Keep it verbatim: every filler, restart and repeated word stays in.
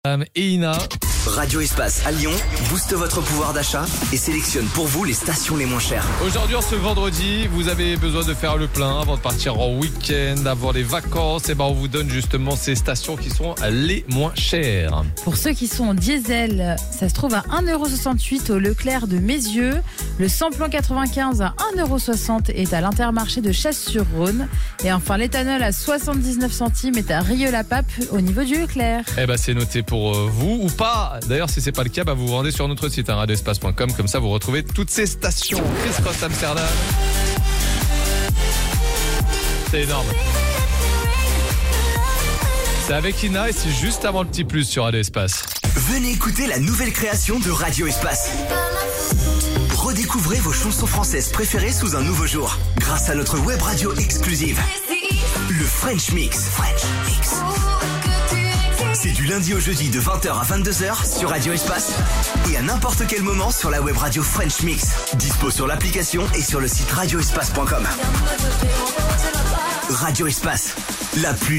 Et Ina. Radio Espace à Lyon booste votre pouvoir d'achat et sélectionne pour vous les stations les moins chères. Aujourd'hui, en ce vendredi, vous avez besoin de faire le plein avant de partir en week-end, avant les vacances. Et ben, on vous donne justement ces stations qui sont les moins chères. Pour ceux qui sont en diesel, ça se trouve à un euro soixante-huit au Leclerc de Mézieux. Le samplon quatre-vingt-quinze à un euro soixante est à l'Intermarché de Chasse-sur-Rhône. Et enfin, l'éthanol à soixante-dix-neuf centimes est à Rieux-la-Pape au niveau du Leclerc. Eh ben, c'est noté pour vous ou pas. D'ailleurs, si c'est pas le cas, bah, vous vous rendez sur notre site hein, radio espace point com. Comme ça, vous retrouvez toutes ces stations. Chris Cross Amsterdam. C'est énorme. C'est avec Ina et c'est juste avant le petit plus sur Radio Espace. Venez écouter la nouvelle création de Radio Espace. Redécouvrez vos chansons françaises préférées sous un nouveau jour. Grâce à notre web radio exclusive. Le French Mix. French Mix. C'est du lundi au jeudi de vingt heures à vingt-deux heures sur Radio Espace et à n'importe quel moment sur la web radio French Mix. Dispo sur l'application et sur le site radio espace point com. Radio Espace, la plus